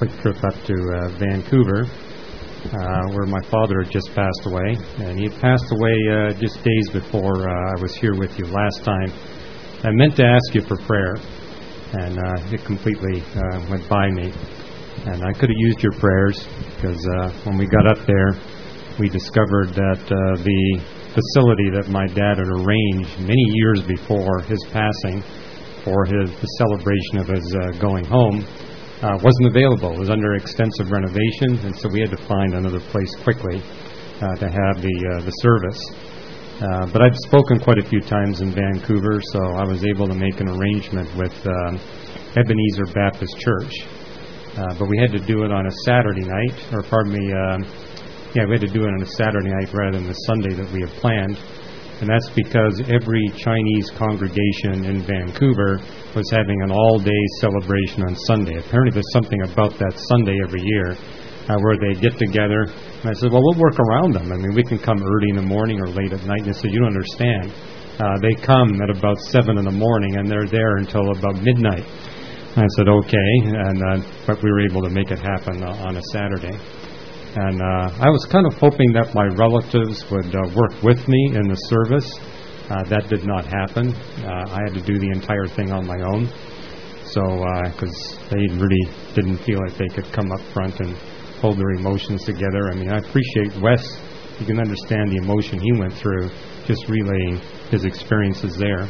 quick trip up to Vancouver, where my father had just passed away. And he had passed away just days before I was here with you last time. I meant to ask you for prayer, and it completely went by me. And I could have used your prayers, because when we got up there, we discovered that the facility that my dad had arranged many years before his passing for the celebration of his going home wasn't available. It was under extensive renovation, and so we had to find another place quickly to have the service. But I've spoken quite a few times in Vancouver, so I was able to make an arrangement with Ebenezer Baptist Church. But we had to do it on a Saturday night, we had to do it on a Saturday night rather than the Sunday that we had planned. And that's because every Chinese congregation in Vancouver was having an all-day celebration on Sunday. Apparently there's something about that Sunday every year where they get together. And I said, well, we'll work around them. I mean, we can come early in the morning or late at night. And they said, you don't understand. They come at about 7 in the morning and they're there until about midnight. And I said, okay. But we were able to make it happen on a Saturday. And I was kind of hoping that my relatives would work with me in the service. That did not happen. I had to do the entire thing on my own. So, because they really didn't feel like they could come up front and hold their emotions together. I mean, I appreciate Wes. You can understand the emotion he went through just relaying his experiences there.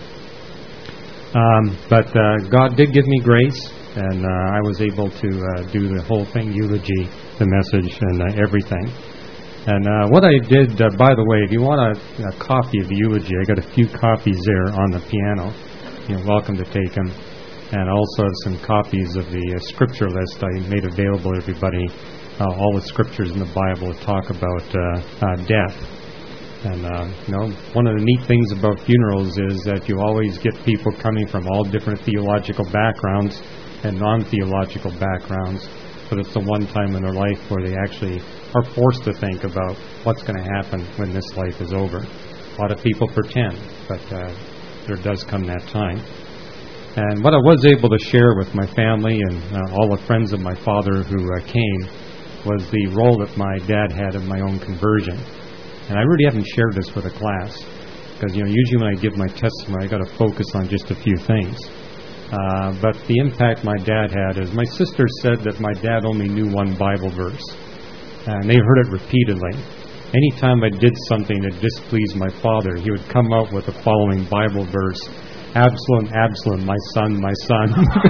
But God did give me grace, and I was able to do the whole thing, eulogy, the message, and everything. And what I did, by the way, if you want a copy of the eulogy, I got a few copies there on the piano. You're welcome to take them. And also some copies of the scripture list I made available to everybody. All the scriptures in the Bible talk about death. And, one of the neat things about funerals is that you always get people coming from all different theological backgrounds and non-theological backgrounds. But it's the one time in their life where they actually are forced to think about what's going to happen when this life is over. A lot of people pretend, but there does come that time. And what I was able to share with my family and all the friends of my father who came was the role that my dad had in my own conversion. And I really haven't shared this with a class, because usually when I give my testimony, I got to focus on just a few things. But the impact my dad had is my sister said that my dad only knew one Bible verse, and they heard it repeatedly. Anytime I did something that displeased my father, he would come out with the following Bible verse: Absalom, Absalom, my son, my son.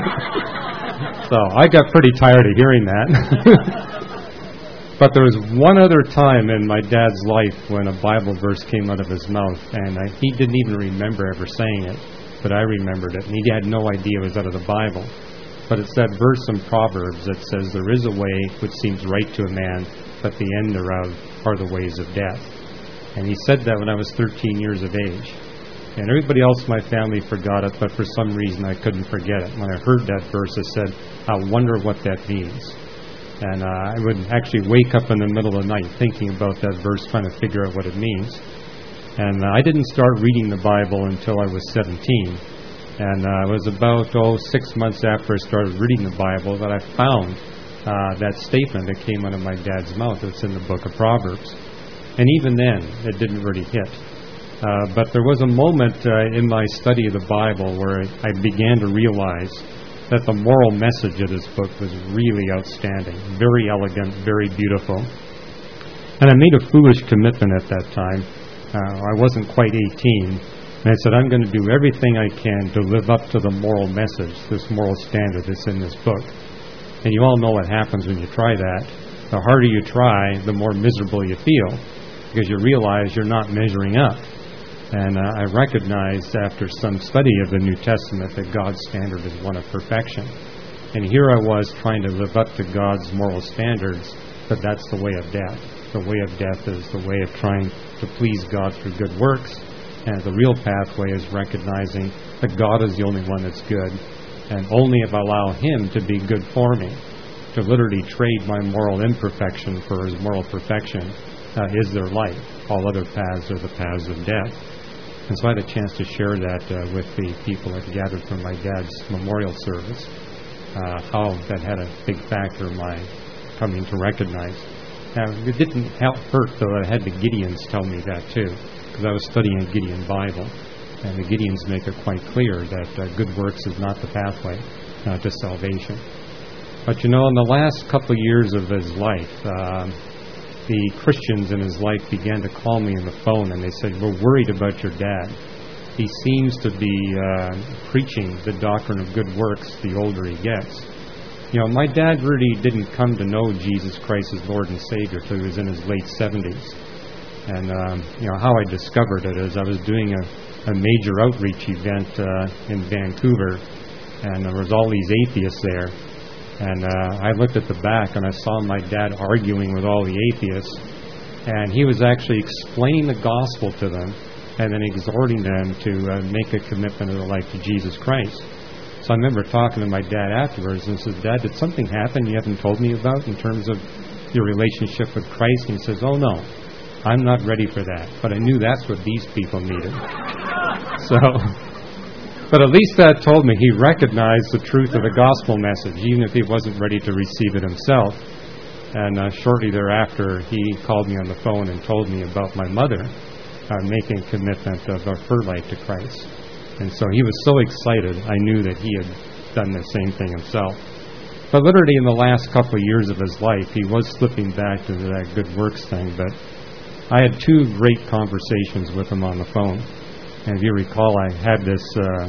So I got pretty tired of hearing that. But there was one other time in my dad's life when a Bible verse came out of his mouth, and he didn't even remember ever saying it, but I remembered it, and he had no idea it was out of the Bible. But it's that verse in Proverbs that says, there is a way which seems right to a man, but the end thereof are the ways of death. And he said that when I was 13 years of age. And everybody else in my family forgot it, but for some reason I couldn't forget it. When I heard that verse, I said, I wonder what that means. And I would actually wake up in the middle of the night thinking about that verse, trying to figure out what it means. And I didn't start reading the Bible until I was 17. And it was about 6 months after I started reading the Bible that I found that statement that came out of my dad's mouth. It's in the book of Proverbs. And even then, it didn't really hit. But there was a moment in my study of the Bible where I began to realize that the moral message of this book was really outstanding, very elegant, very beautiful. And I made a foolish commitment at that time. I wasn't quite 18. And I said, I'm going to do everything I can to live up to the moral message, this moral standard that's in this book. And you all know what happens when you try that. The harder you try, the more miserable you feel, because you realize you're not measuring up. And I recognized after some study of the New Testament that God's standard is one of perfection. And here I was trying to live up to God's moral standards, but that's the way of death. The way of death is the way of trying to please God through good works. And the real pathway is recognizing that God is the only one that's good. And only if I allow Him to be good for me, to literally trade my moral imperfection for His moral perfection, is their life. All other paths are the paths of death. And so I had a chance to share that with the people that gathered for my dad's memorial service. how that had a big factor in my coming to recognize. Now, it didn't hurt, though, I had the Gideons tell me that, too, because I was studying a Gideon Bible, and the Gideons make it quite clear that good works is not the pathway to salvation. But, in the last couple of years of his life, the Christians in his life began to call me on the phone, and they said, "We're worried about your dad. He seems to be preaching the doctrine of good works the older he gets." My dad really didn't come to know Jesus Christ as Lord and Savior till he was in his late 70s. And, how I discovered it is I was doing a major outreach event in Vancouver, and there was all these atheists there. And I looked at the back, and I saw my dad arguing with all the atheists. And he was actually explaining the gospel to them and then exhorting them to make a commitment of their life to Jesus Christ. So I remember talking to my dad afterwards and said, "Dad, did something happen you haven't told me about in terms of your relationship with Christ?" And he says, "Oh, no, I'm not ready for that." But I knew that's what these people needed. But at least that told me he recognized the truth of the gospel message, even if he wasn't ready to receive it himself. And shortly thereafter, he called me on the phone and told me about my mother making a commitment of her life to Christ. And so he was so excited, I knew that he had done the same thing himself. But literally in the last couple of years of his life, he was slipping back to that good works thing. But I had two great conversations with him on the phone. And if you recall, I had this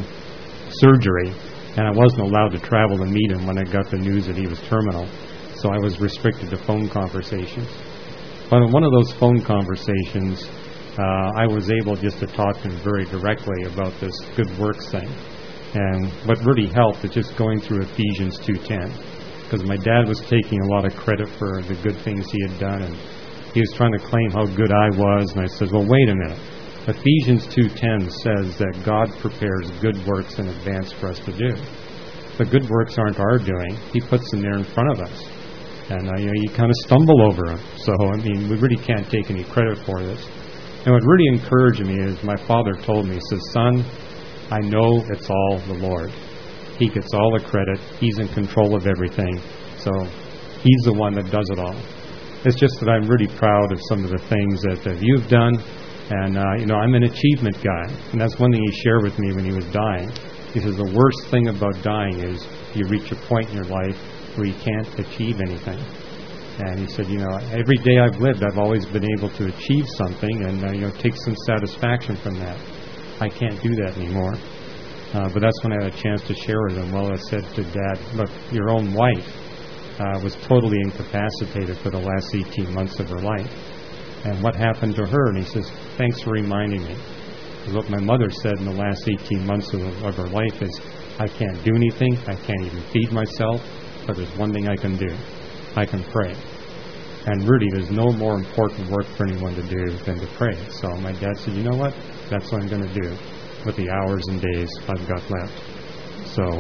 surgery, and I wasn't allowed to travel to meet him when I got the news that he was terminal. So I was restricted to phone conversations. But in one of those phone conversations, I was able just to talk to him very directly about this good works thing. And what really helped is just going through Ephesians 2:10. Because my dad was taking a lot of credit for the good things he had done, and he was trying to claim how good I was. And I said, "Well, wait a minute. Ephesians 2:10 says that God prepares good works in advance for us to do. The good works aren't our doing. He puts them there in front of us. And you kind of stumble over them. So, we really can't take any credit for this." And what really encouraged me is my father told me, he says, "Son, I know it's all the Lord. He gets all the credit. He's in control of everything. So He's the one that does it all. It's just that I'm really proud of some of the things that you've done. And, I'm an achievement guy. And that's one thing he shared with me when he was dying. He says the worst thing about dying is you reach a point in your life where you can't achieve anything. And he said, every day I've lived, I've always been able to achieve something and, take some satisfaction from that. I can't do that anymore. But that's when I had a chance to share with him. Well, I said to Dad, "Look, your own wife was totally incapacitated for the last 18 months of her life. And what happened to her?" And he says, "Thanks for reminding me. Because what my mother said in the last 18 months of her life is, I can't do anything, I can't even feed myself, but there's one thing I can do. I can pray. And really, there's no more important work for anyone to do than to pray." So my dad said, "You know what? That's what I'm going to do with the hours and days I've got left." So,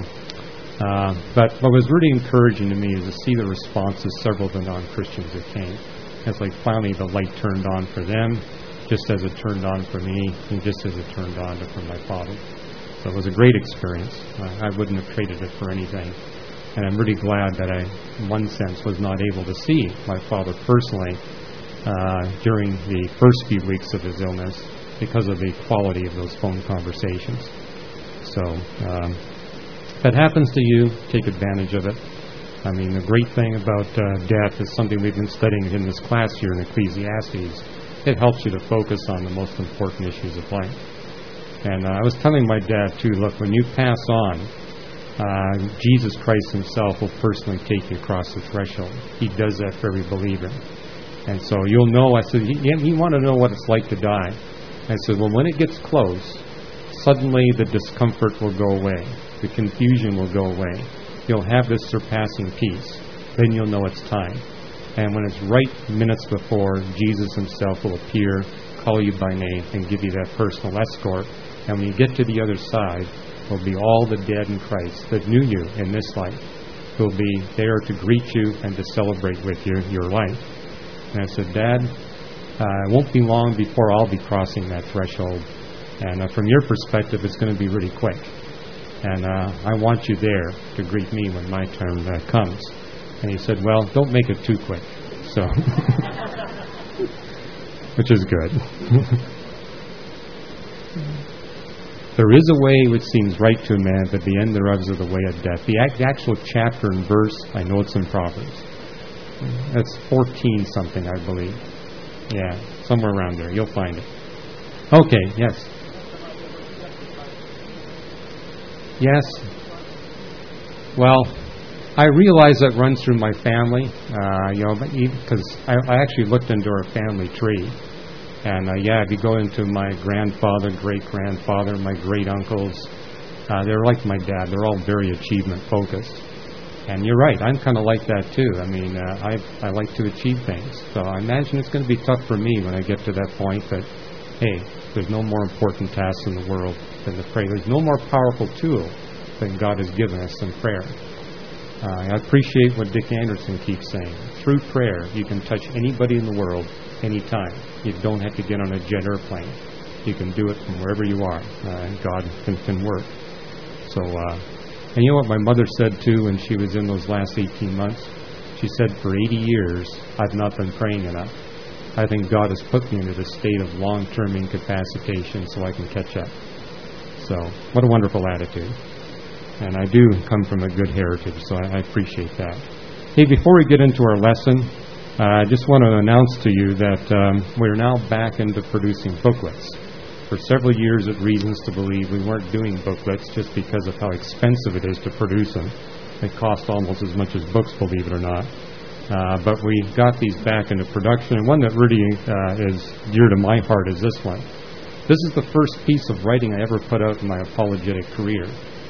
but what was really encouraging to me is to see the response of several of the non-Christians that came. It's like finally the light turned on for them, just as it turned on for me, and just as it turned on for my father. So it was a great experience. I wouldn't have traded it for anything. And I'm really glad that I, in one sense, was not able to see my father personally during the first few weeks of his illness because of the quality of those phone conversations. So, if that happens to you, take advantage of it. The great thing about death is something we've been studying in this class here in Ecclesiastes. It helps you to focus on the most important issues of life. And I was telling my dad, too, look, when you pass on, Jesus Christ Himself will personally take you across the threshold. He does that for every believer. And so you'll know, I said, you want to know what it's like to die. I said, well, when it gets close, suddenly the discomfort will go away. The confusion will go away. You'll have this surpassing peace. Then you'll know it's time. And when it's right minutes before, Jesus Himself will appear, call you by name, and give you that personal escort. And when you get to the other side, will be all the dead in Christ that knew you in this life will be there to greet you and to celebrate with you your life. And I said, Dad, it won't be long before I'll be crossing that threshold. And from your perspective, it's going to be really quick. and I want you there to greet me when my turn comes. And he said, well, don't make it too quick. So, which is good. There is a way which seems right to a man, but the end thereof is the way of death. The actual chapter and verse, I know it's in Proverbs. That's 14 something, I believe. Yeah, somewhere around there. You'll find it. Okay, yes. Yes. Well, I realize that runs through my family, because I actually looked into our family tree. And if you go into my grandfather, great-grandfather, my great-uncles, they're like my dad. They're all very achievement-focused. And you're right, I'm kind of like that too. I mean, I like to achieve things. So I imagine it's going to be tough for me when I get to that point, but hey, there's no more important task in the world than to pray. There's no more powerful tool than God has given us than prayer. I appreciate what Dick Anderson keeps saying. Through prayer, you can touch anybody in the world anytime. You don't have to get on a jet airplane. You can do it from wherever you are, and God can work. So, and you know what my mother said too when she was in those last 18 months? She said, for 80 years, I've not been praying enough. I think God has put me into the state of long-term incapacitation so I can catch up. So, what a wonderful attitude. And I do come from a good heritage, so I appreciate that. Hey, before we get into our lesson, I just want to announce to you that we're now back into producing booklets. For several years at Reasons to Believe, we weren't doing booklets just because of how expensive it is to produce them. They cost almost as much as books, believe it or not. But we got these back into production, and one that really is dear to my heart is this one. This is the first piece of writing I ever put out in my apologetic career.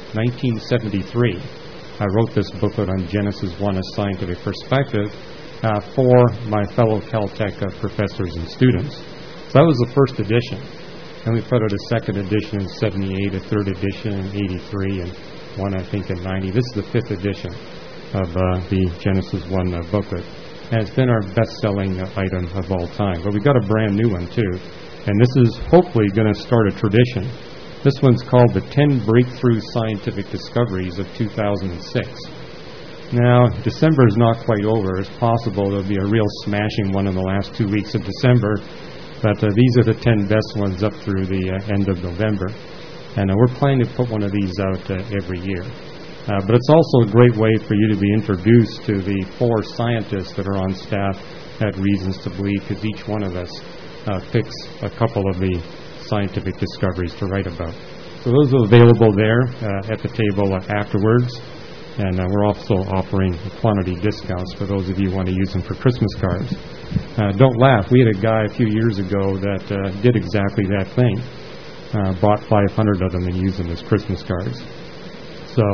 1973, I wrote this booklet on Genesis 1, A Scientific Perspective, for my fellow Caltech professors and students. So that was the first edition. And we put out a second edition in 78, a third edition in 83, and one, I think, in 90. This is the fifth edition of the Genesis 1 booklet. And it's been our best-selling item of all time. But we got a brand new one, too. And this is hopefully going to start a tradition. This one's called The 10 Breakthrough Scientific Discoveries of 2006. Now, December is not quite over. It's possible there'll be a real smashing one in the last 2 weeks of December. But these are the 10 best ones up through the end of November. And we're planning to put one of these out every year. But it's also a great way for you to be introduced to the 4 scientists that are on staff at Reasons to Believe, because each one of us picks a couple of the scientific discoveries to write about. So those are available there at the table afterwards. And we're also offering quantity discounts for those of you who want to use them for Christmas cards. Don't laugh. We had a guy a few years ago that did exactly that thing. Bought 500 of them and used them as Christmas cards. So,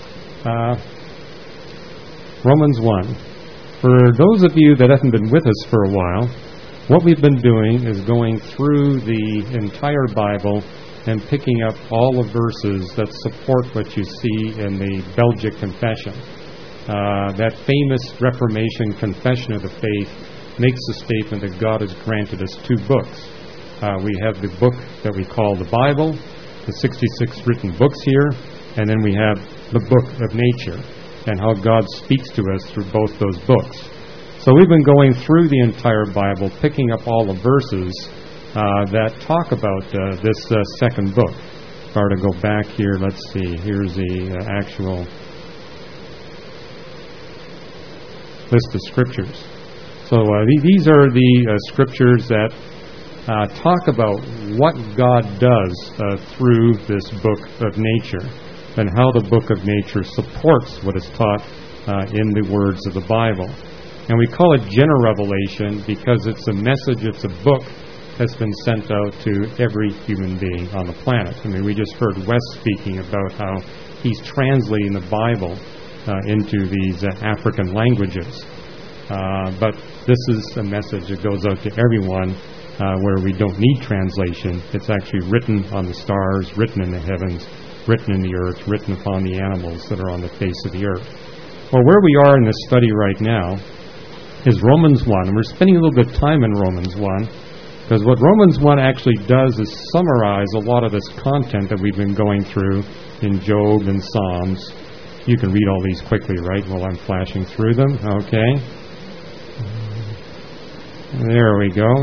Romans 1. For those of you that haven't been with us for a while, what we've been doing is going through the entire Bible and picking up all the verses that support what you see in the Belgic Confession. That famous Reformation Confession of the Faith makes the statement that God has granted us 2 books. We have the book that we call the Bible, the 66 written books here, and then we have the book of nature and how God speaks to us through both those books. So we've been going through the entire Bible, picking up all the verses that talk about this second book. If I were to go back here, let's see, here's the actual list of scriptures. So these are the scriptures that talk about what God does through this book of nature and how the book of nature supports what is taught in the words of the Bible. And we call it general revelation because it's a message, it's a book that's been sent out to every human being on the planet. I mean, we just heard Wes speaking about how he's translating the Bible into these African languages. But this is a message that goes out to everyone where we don't need translation. It's actually written on the stars, written in the heavens, written in the earth, written upon the animals that are on the face of the earth. Well, where we are in this study right now is Romans 1. And we're spending a little bit of time in Romans 1. Because what Romans 1 actually does is summarize a lot of this content that we've been going through in Job and Psalms. You can read all these quickly, right, while I'm flashing through them. Okay. There we go.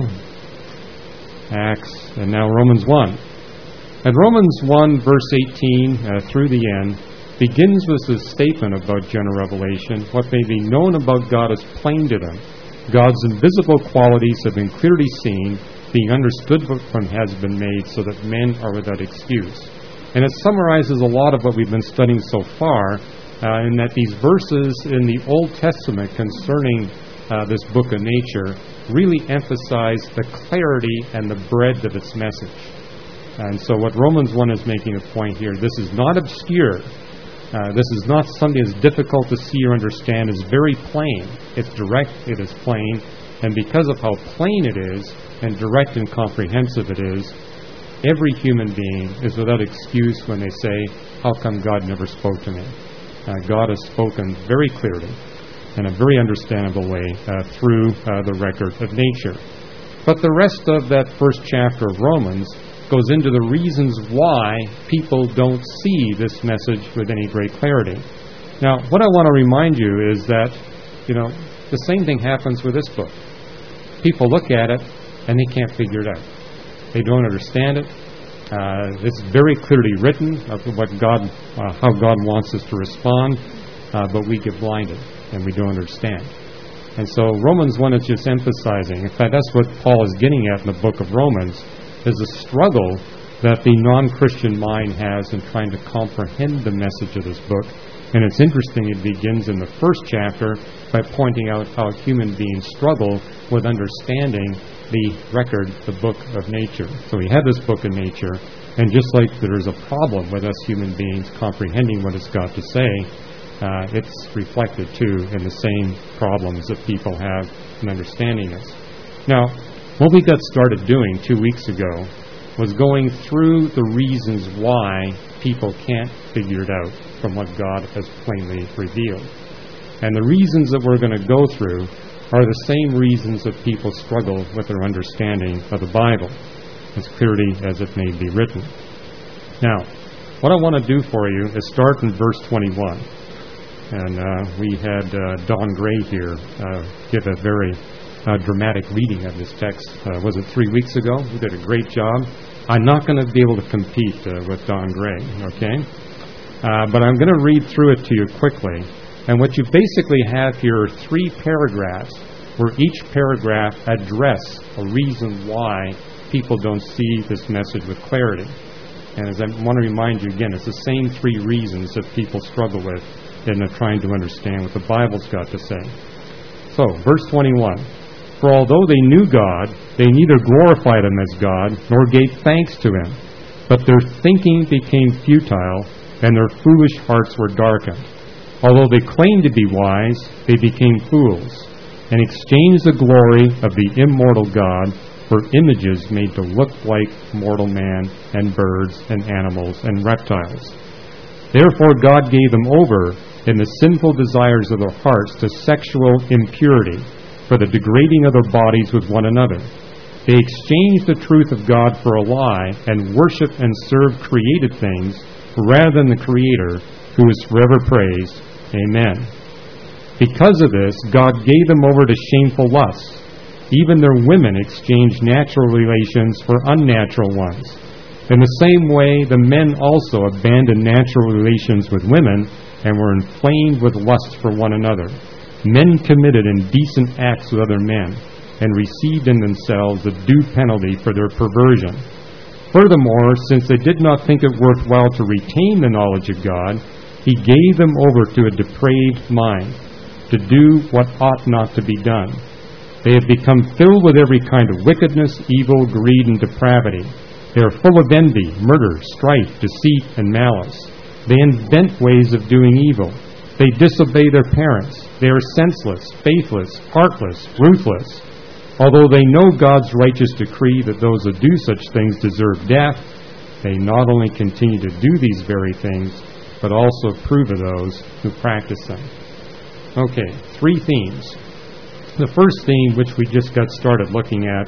Acts, and now Romans 1. And Romans 1, verse 18 through the end, begins with this statement about general revelation. What may be known about God is plain to them. God's invisible qualities have been clearly seen, being understood from has been made, so that men are without excuse. And it summarizes a lot of what we've been studying so far, in that these verses in the Old Testament concerning this book of nature really emphasize the clarity and the breadth of its message. And so what Romans 1 is making a point here, this is not obscure. This is not something that's difficult to see or understand. It's very plain. It's direct. It is plain. And because of how plain it is, and direct and comprehensive it is, every human being is without excuse when they say, how come God never spoke to me? God has spoken very clearly in a very understandable way through the record of nature. But the rest of that first chapter of Romans goes into the reasons why people don't see this message with any great clarity. Now, what I want to remind you is that, the same thing happens with this book. People look at it and they can't figure it out. They don't understand it. It's very clearly written of how God wants us to respond, but we get blinded and we don't understand. And so Romans 1 is just emphasizing, in fact, that's what Paul is getting at in the book of Romans, is a struggle that the non-Christian mind has in trying to comprehend the message of this book. And it's interesting, it begins in the first chapter by pointing out how human beings struggle with understanding the record, the book of nature. So we have this book of nature, and just like there's a problem with us human beings comprehending what it's got to say, it's reflected too in the same problems that people have in understanding this. Now, what we got started doing 2 weeks ago was going through the reasons why people can't figure it out from what God has plainly revealed. And the reasons that we're going to go through are the same reasons that people struggle with their understanding of the Bible, as clearly as it may be written. Now, what I want to do for you is start in verse 21. And we had Don Gray here give a very dramatic reading of this text. Was it 3 weeks ago? He did a great job. I'm not going to be able to compete with Don Gray, okay? But I'm going to read through it to you quickly. And what you basically have here are 3 paragraphs where each paragraph addresses a reason why people don't see this message with clarity. And as I want to remind you again, it's the same 3 reasons that people struggle with in trying to understand what the Bible's got to say. So, verse 21. For although they knew God, they neither glorified Him as God, nor gave thanks to Him. But their thinking became futile, and their foolish hearts were darkened. Although they claimed to be wise, they became fools, and exchanged the glory of the immortal God for images made to look like mortal man, and birds, and animals, and reptiles. Therefore God gave them over in the sinful desires of their hearts to sexual impurity, for the degrading of their bodies with one another. They exchanged the truth of God for a lie, and worship and serve created things rather than the Creator, who is forever praised. Amen. Because of this, God gave them over to shameful lusts. Even their women exchanged natural relations for unnatural ones. In the same way, the men also abandoned natural relations with women and were inflamed with lust for one another. Men committed indecent acts with other men and received in themselves the due penalty for their perversion. Furthermore, since they did not think it worthwhile to retain the knowledge of God, He gave them over to a depraved mind, to do what ought not to be done. They have become filled with every kind of wickedness, evil, greed, and depravity. They are full of envy, murder, strife, deceit, and malice. They invent ways of doing evil. They disobey their parents. They are senseless, faithless, heartless, ruthless. Although they know God's righteous decree that those who do such things deserve death, they not only continue to do these very things, but also approve of those who practice them. Okay, 3 themes. The first theme, which we just got started looking at,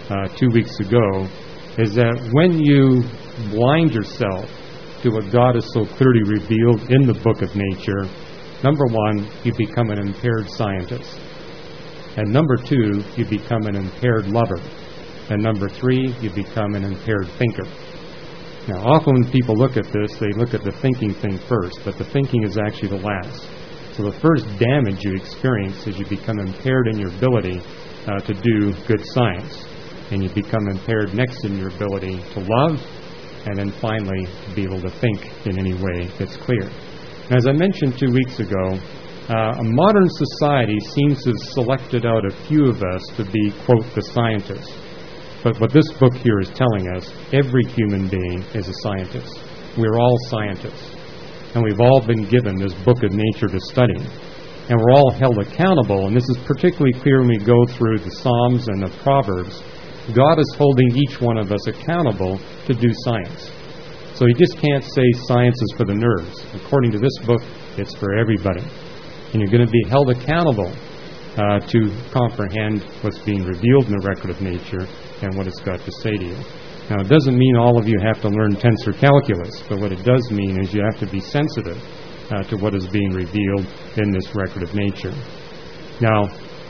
2 weeks ago, is that when you blind yourself to what God has so clearly revealed in the book of nature, number one, you become an impaired scientist. And number two, you become an impaired lover. And number three, you become an impaired thinker. Now, often when people look at this, they look at the thinking thing first, but the thinking is actually the last. So the first damage you experience is you become impaired in your ability to do good science. And you become impaired next in your ability to love, and then finally to be able to think in any way that's clear. Now, as I mentioned 2 weeks ago, a modern society seems to have selected out a few of us to be, quote, the scientists. But what this book here is telling us, every human being is a scientist. We're all scientists. And we've all been given this book of nature to study. And we're all held accountable, and this is particularly clear when we go through the Psalms and the Proverbs. God is holding each one of us accountable to do science. So you just can't say science is for the nerds. According to this book, it's for everybody. And you're going to be held accountable to comprehend what's being revealed in the record of nature and what it's got to say to you. Now, it doesn't mean all of you have to learn tensor calculus, but what it does mean is you have to be sensitive to what is being revealed in this record of nature. Now,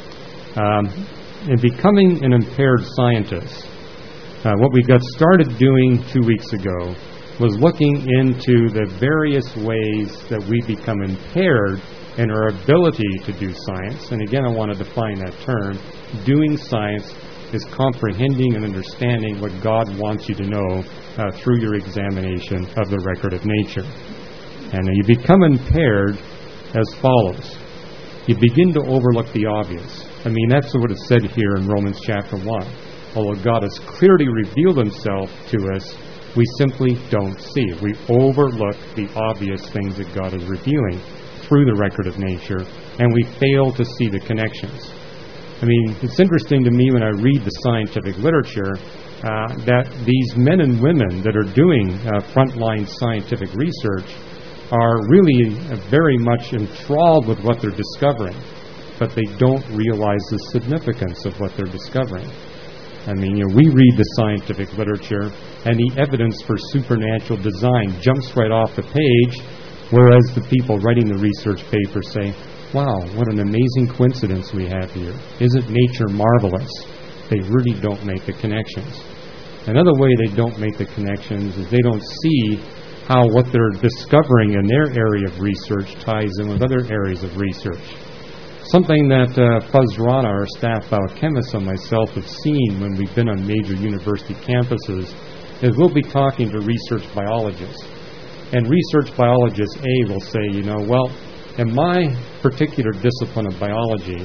in becoming an impaired scientist, what we got started doing 2 weeks ago was looking into the various ways that we become impaired in our ability to do science. And again, I want to define that term. Doing science is comprehending and understanding what God wants you to know through your examination of the record of nature. And you become impaired as follows. You begin to overlook the obvious. I mean, that's what is said here in Romans chapter 1. Although God has clearly revealed himself to us, we simply don't see it. We overlook the obvious things that God is revealing through the record of nature, and we fail to see the connections. I mean, it's interesting to me when I read the scientific literature that these men and women that are doing frontline scientific research are really very much enthralled with what they're discovering, but they don't realize the significance of what they're discovering. I mean, we read the scientific literature, and the evidence for supernatural design jumps right off the page, whereas the people writing the research paper say, wow, what an amazing coincidence we have here. Isn't nature marvelous? They really don't make the connections. Another way they don't make the connections is they don't see how what they're discovering in their area of research ties in with other areas of research. Something that Fuzz Rana, our staff biochemists, and myself have seen when we've been on major university campuses is we'll be talking to research biologists. And research biologist A will say, well, in my particular discipline of biology,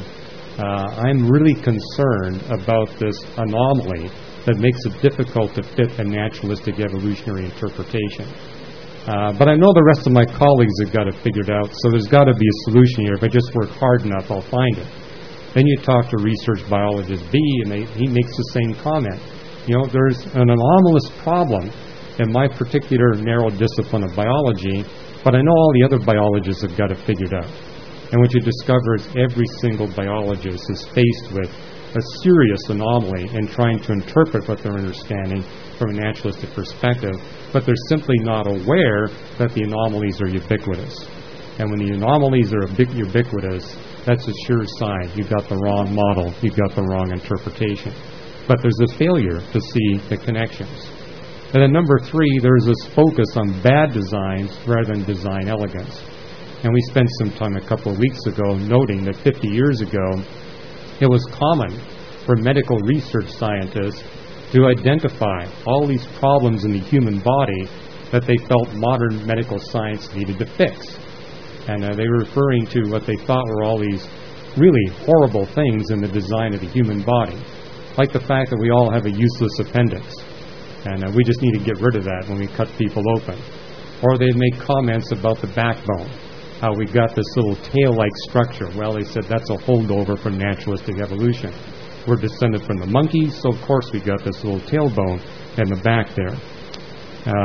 I'm really concerned about this anomaly that makes it difficult to fit a naturalistic evolutionary interpretation. But I know the rest of my colleagues have got it figured out, so there's got to be a solution here. If I just work hard enough, I'll find it. Then you talk to research biologist B, and he makes the same comment. There's an anomalous problem in my particular narrow discipline of biology, but I know all the other biologists have got it figured out. And what you discover is every single biologist is faced with a serious anomaly in trying to interpret what they're understanding from a naturalistic perspective, but they're simply not aware that the anomalies are ubiquitous. And when the anomalies are ubiquitous, that's a sure sign you've got the wrong model, you've got the wrong interpretation. But there's a failure to see the connections. And then number 3, there's this focus on bad designs rather than design elegance. And we spent some time a couple of weeks ago noting that 50 years ago, it was common for medical research scientists to identify all these problems in the human body that they felt modern medical science needed to fix. And they were referring to what they thought were all these really horrible things in the design of the human body, like the fact that we all have a useless appendix, and we just need to get rid of that when we cut people open. Or they'd make comments about the backbone, how we've got this little tail-like structure. Well, they said that's a holdover from naturalistic evolution. We're descended from the monkeys, so of course we got this little tailbone in the back there.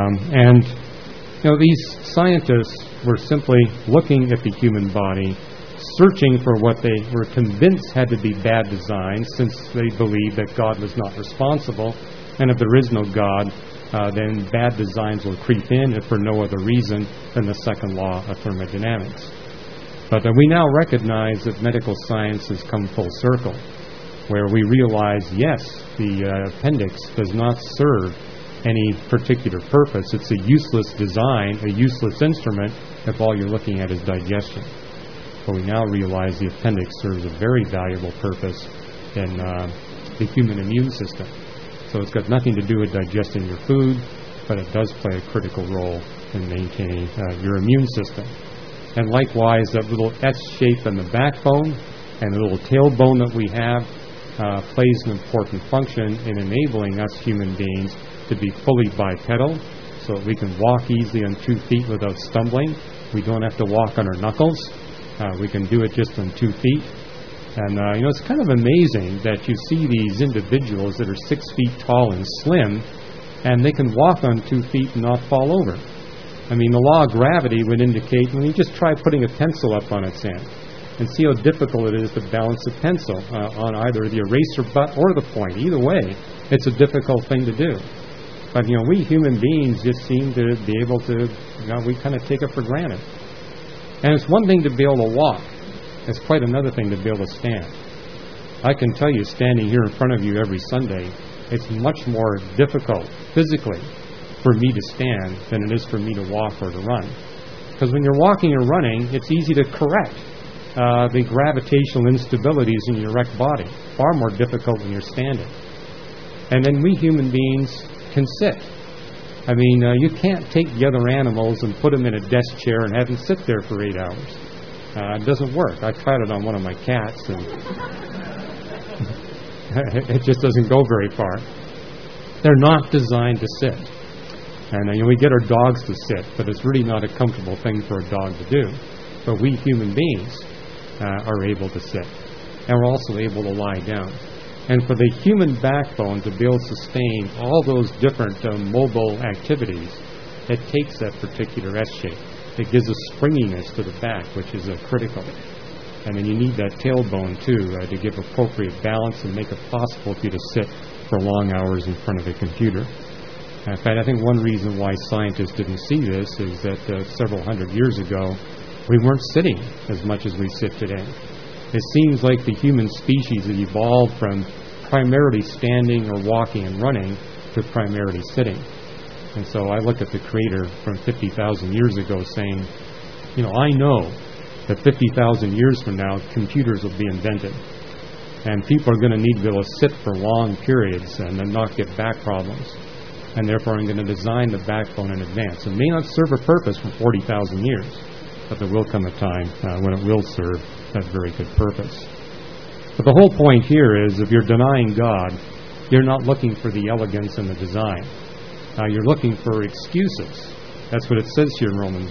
These scientists were simply looking at the human body searching for what they were convinced had to be bad designs, since they believed that God was not responsible. And if there is no God, then bad designs will creep in, if for no other reason than the second law of thermodynamics. But we now recognize that medical science has come full circle, where we realize, yes, the appendix does not serve any particular purpose. It's a useless design, a useless instrument, if all you're looking at is digestion. But we now realize the appendix serves a very valuable purpose in the human immune system. So it's got nothing to do with digesting your food, but it does play a critical role in maintaining your immune system. And likewise, that little S shape in the backbone and the little tailbone that we have plays an important function in enabling us human beings to be fully bipedal, so that we can walk easily on 2 feet without stumbling. We don't have to walk on our knuckles. We can do it just on 2 feet. And, it's kind of amazing that you see these individuals that are 6 feet tall and slim, and they can walk on 2 feet and not fall over. I mean, the law of gravity would indicate, when you just try putting a pencil up on its end and see how difficult it is to balance a pencil on either the eraser butt or the point. Either way, it's a difficult thing to do. But, we human beings just seem to be able to, we kind of take it for granted. And it's one thing to be able to walk. It's quite another thing to be able to stand. I can tell you, standing here in front of you every Sunday, it's much more difficult physically for me to stand than it is for me to walk or to run. Because when you're walking or running, it's easy to correct the gravitational instabilities in your erect body. Far more difficult when you're standing. And then we human beings can sit. I mean, you can't take the other animals and put them in a desk chair and have them sit there for 8 hours. It doesn't work. I tried it on one of my cats, and it just doesn't go very far. They're not designed to sit. And we get our dogs to sit, but it's really not a comfortable thing for a dog to do. But we human beings are able to sit. And we're also able to lie down. And for the human backbone to be able to sustain all those different mobile activities, it takes that particular S shape. It gives a springiness to the back, which is critical. And then you need that tailbone, too, to give appropriate balance and make it possible for you to sit for long hours in front of a computer. In fact, I think one reason why scientists didn't see this is that several hundred years ago, we weren't sitting as much as we sit today. It seems like the human species has evolved from primarily standing or walking and running to primarily sitting. And so I look at the Creator from 50,000 years ago saying, I know that 50,000 years from now, computers will be invented. And people are going to need to be able to sit for long periods and then not get back problems. And therefore I'm going to design the backbone in advance. It may not serve a purpose for 40,000 years, but there will come a time when it will serve that very good purpose. But the whole point here is, if you're denying God, you're not looking for the elegance in the design. You're looking for excuses. That's what it says here in Romans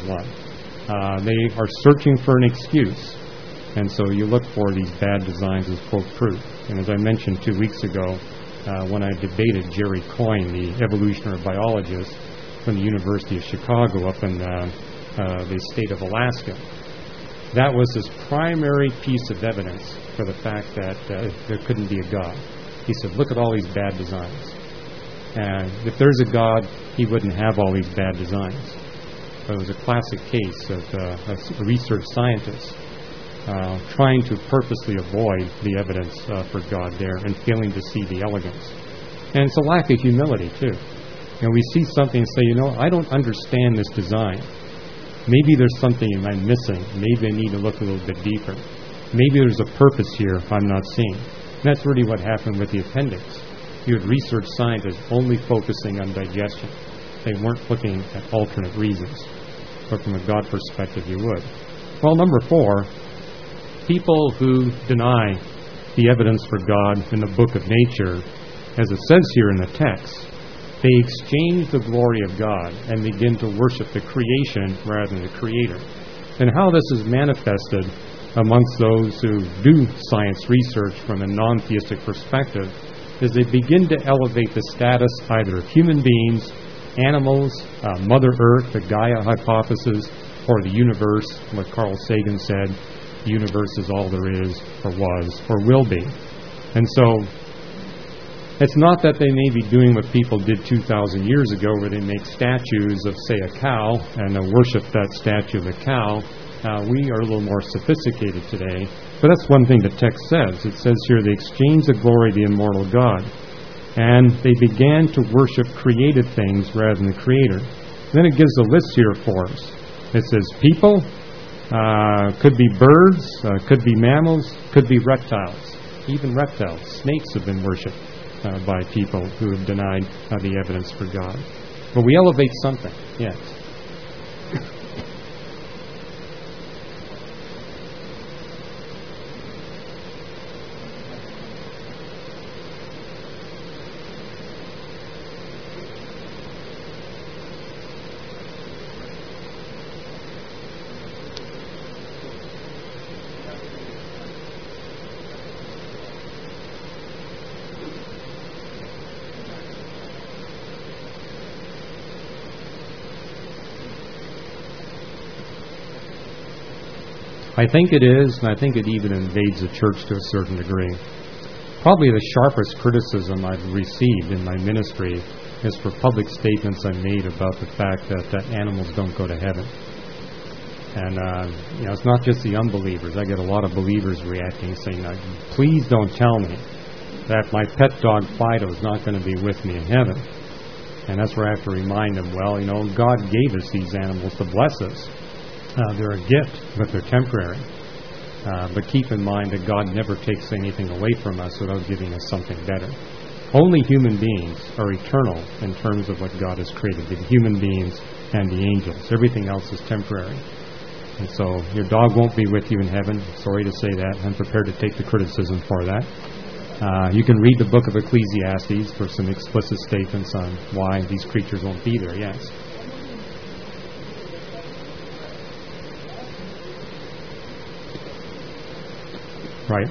1. They are searching for an excuse. And so you look for these bad designs as quote proof. And as I mentioned 2 weeks ago, when I debated Jerry Coyne, the evolutionary biologist from the University of Chicago up in the state of Alaska, that was his primary piece of evidence for the fact that there couldn't be a God. He said, look at all these bad designs. And if there's a God, he wouldn't have all these bad designs. But it was a classic case of a research scientist trying to purposely avoid the evidence for God there and failing to see the elegance. And it's a lack of humility, too. We see something and say, I don't understand this design. Maybe there's something I'm missing. Maybe I need to look a little bit deeper. Maybe there's a purpose here I'm not seeing. And that's really what happened with the appendix. You had research scientists only focusing on digestion. They weren't looking at alternate reasons. But from a God perspective, you would. Well, number 4, people who deny the evidence for God in the book of nature, as it says here in the text, they exchange the glory of God and begin to worship the creation rather than the Creator. And how this is manifested amongst those who do science research from a non-theistic perspective is they begin to elevate the status either of human beings, animals, Mother Earth, the Gaia hypothesis, or the universe, what Carl Sagan said, The universe is all there is, or was, or will be. And so, it's not that they may be doing what people did 2,000 years ago, where they make statues of, say, a cow, and worship that statue of a cow. We are a little more sophisticated today. But that's one thing the text says. It says here, they exchanged the glory of the immortal God. And they began to worship created things rather than the Creator. Then it gives a list here for us. It says people, could be birds, could be mammals, could be reptiles. Even reptiles, snakes have been worshipped by people who have denied the evidence for God. But we elevate something, yes. I think it is, and I think it even invades the church to a certain degree. Probably the sharpest criticism I've received in my ministry is for public statements I made about the fact that animals don't go to heaven. And, it's not just the unbelievers. I get a lot of believers reacting, saying, please don't tell me that my pet dog Fido is not going to be with me in heaven. And that's where I have to remind them, God gave us these animals to bless us. They're a gift, but they're temporary. But keep in mind that God never takes anything away from us without giving us something better. Only human beings are eternal in terms of what God has created, the human beings and the angels. Everything else is temporary. And so your dog won't be with you in heaven. Sorry to say that. I'm prepared to take the criticism for that. You can read the book of Ecclesiastes for some explicit statements on why these creatures won't be there, yes. Right.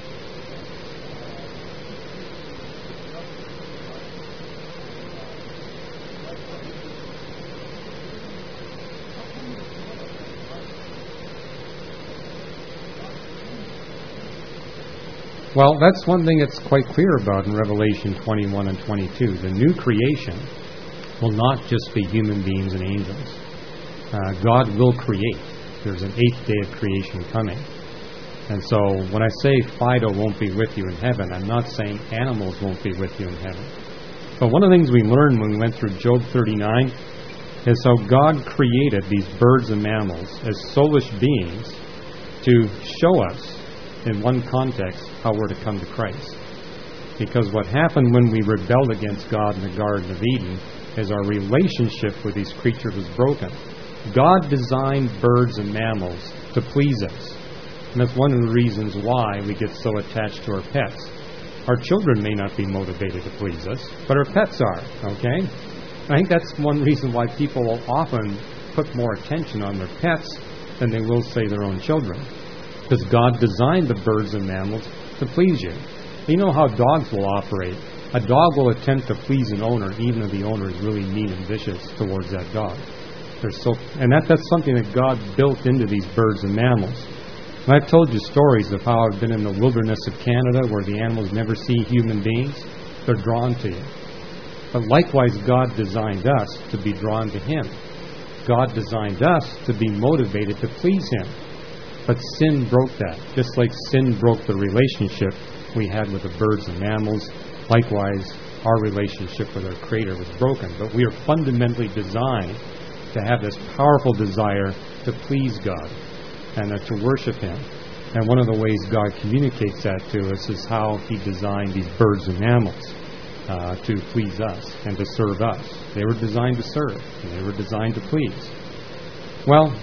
Well, that's one thing that's quite clear about in Revelation 21 and 22. The new creation will not just be human beings and angels. God will create. There's an 8th day of creation coming. And so when I say Fido won't be with you in heaven, I'm not saying animals won't be with you in heaven. But one of the things we learned when we went through Job 39 is how God created these birds and mammals as soulish beings to show us, in one context, how we're to come to Christ. Because what happened when we rebelled against God in the Garden of Eden is our relationship with these creatures was broken. God designed birds and mammals to please us. And that's one of the reasons why we get so attached to our pets. Our children may not be motivated to please us, but our pets are, okay? I think that's one reason why people will often put more attention on their pets than they will, say, their own children. Because God designed the birds and mammals to please you. You know how dogs will operate. A dog will attempt to please an owner, even if the owner is really mean and vicious towards that dog. That's something that God built into these birds and mammals. And I've told you stories of how I've been in the wilderness of Canada where the animals never see human beings. They're drawn to you. But likewise, God designed us to be drawn to Him. God designed us to be motivated to please Him. But sin broke that. Just like sin broke the relationship we had with the birds and mammals, likewise, our relationship with our Creator was broken. But we are fundamentally designed to have this powerful desire to please God and to worship Him. And one of the ways God communicates that to us is how He designed these birds and mammals to please us and to serve us. They were designed to serve, and they were designed to please. Well,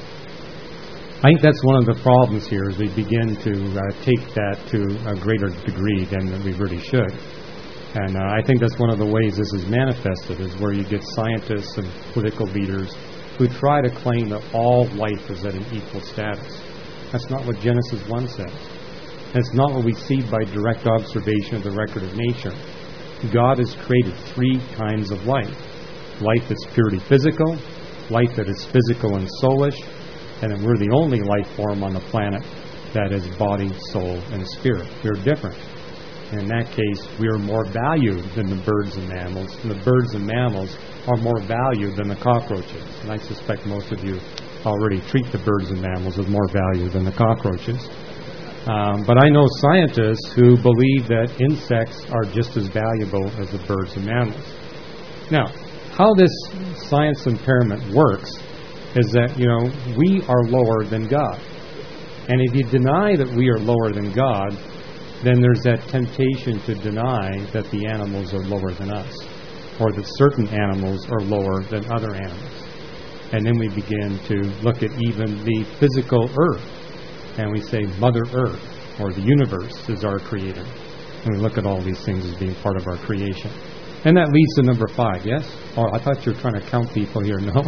I think that's one of the problems here as we begin to take that to a greater degree than we really should. And I think that's one of the ways this is manifested, is where you get scientists and political leaders who try to claim that all life is at an equal status. That's not what Genesis 1 says. And it's not what we see by direct observation of the record of nature. God has created 3 kinds of life. Life that's purely physical, life that is physical and soulish, and then we're the only life form on the planet that is body, soul, and spirit. We're different. In that case, we are more valued than the birds and mammals, and the birds and mammals are more valued than the cockroaches. And I suspect most of you already treat the birds and mammals with more value than the cockroaches. But I know scientists who believe that insects are just as valuable as the birds and mammals. Now, how this science impairment works is that, we are lower than God. And if you deny that we are lower than God, then there's that temptation to deny that the animals are lower than us, or that certain animals are lower than other animals. And then we begin to look at even the physical earth, and we say Mother Earth, or the universe, is our creator. And we look at all these things as being part of our creation. And that leads to number 5, yes? Oh, I thought you were trying to count people here. No.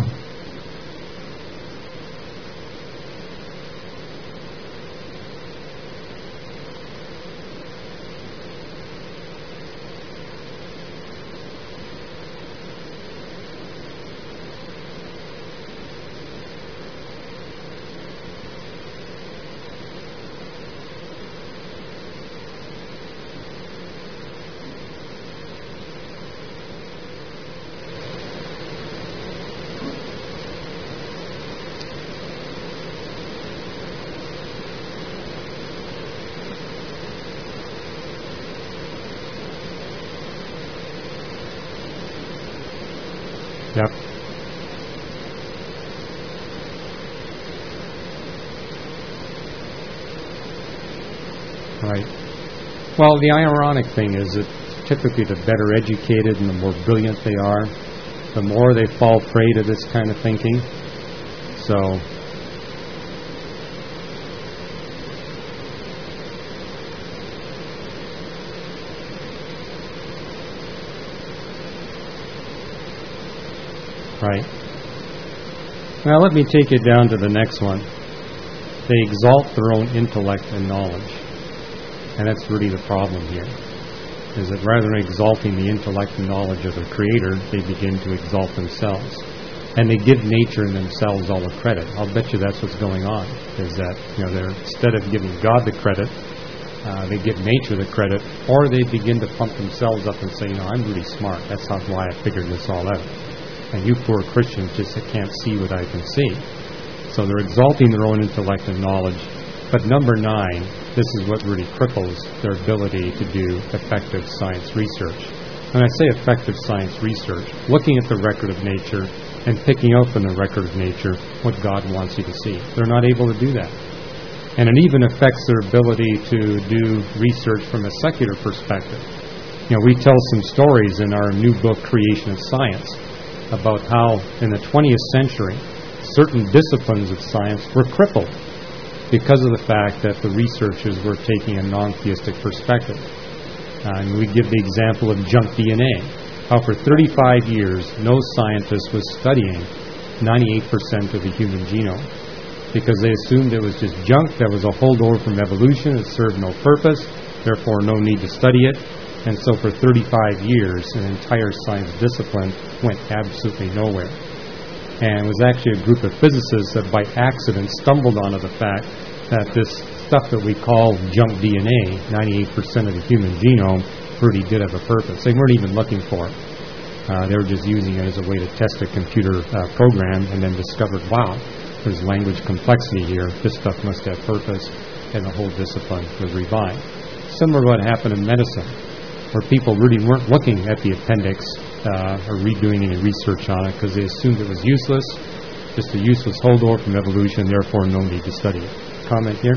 Yep. Right. Well, the ironic thing is that typically the better educated and the more brilliant they are, the more they fall prey to this kind of thinking. So, right. Now let me take it down to the next one. They exalt their own intellect and knowledge. And that's really the problem here, is that rather than exalting the intellect and knowledge of the Creator, they begin to exalt themselves. And they give nature and themselves all the credit. I'll bet you that's what's going on, is that they're, instead of giving God the credit, they give nature the credit, or they begin to pump themselves up and say, I'm really smart. That's why I figured this all out. And you poor Christians just can't see what I can see. So they're exalting their own intellect and knowledge. But number 9, this is what really cripples their ability to do effective science research. When I say effective science research, looking at the record of nature and picking out from the record of nature what God wants you to see. They're not able to do that. And it even affects their ability to do research from a secular perspective. We tell some stories in our new book, Creation of Science, about how in the 20th century, certain disciplines of science were crippled because of the fact that the researchers were taking a non-theistic perspective. And we give the example of junk DNA. How for 35 years, no scientist was studying 98% of the human genome because they assumed it was just junk that was a holdover from evolution, it served no purpose, therefore no need to study it. And so for 35 years, an entire science discipline went absolutely nowhere. And it was actually a group of physicists that by accident stumbled onto the fact that this stuff that we call junk DNA, 98% of the human genome, really did have a purpose. They weren't even looking for it. They were just using it as a way to test a computer program and then discovered, wow, there's language complexity here. This stuff must have purpose, and the whole discipline was revived. Similar to what happened in medicine, where people really weren't looking at the appendix or redoing any research on it because they assumed it was useless, just a useless holdover from evolution, therefore no need to study it. Comment here?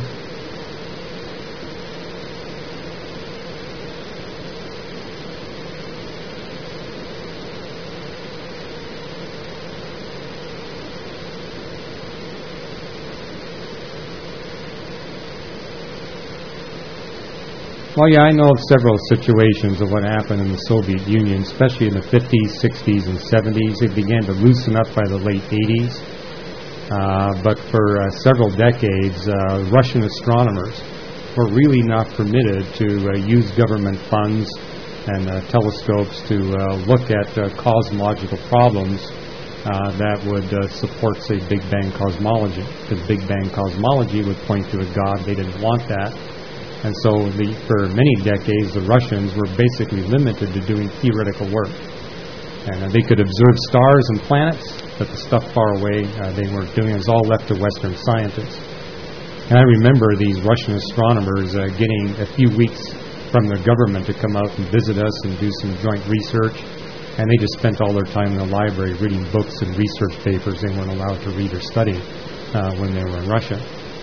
Well, yeah, I know of several situations of what happened in the Soviet Union, especially in the 50s, 60s, and 70s. It began to loosen up by the late 80s. But for several decades, Russian astronomers were really not permitted to use government funds and telescopes to look at cosmological problems that would support, say, Big Bang cosmology, because Big Bang cosmology would point to a God. They didn't want that. And so for many decades, the Russians were basically limited to doing theoretical work. And they could observe stars and planets, but the stuff far away they weren't doing. It was all left to Western scientists. And I remember these Russian astronomers getting a few weeks from their government to come out and visit us and do some joint research. And they just spent all their time in the library reading books and research papers. They weren't allowed to read or study when they were in Russia.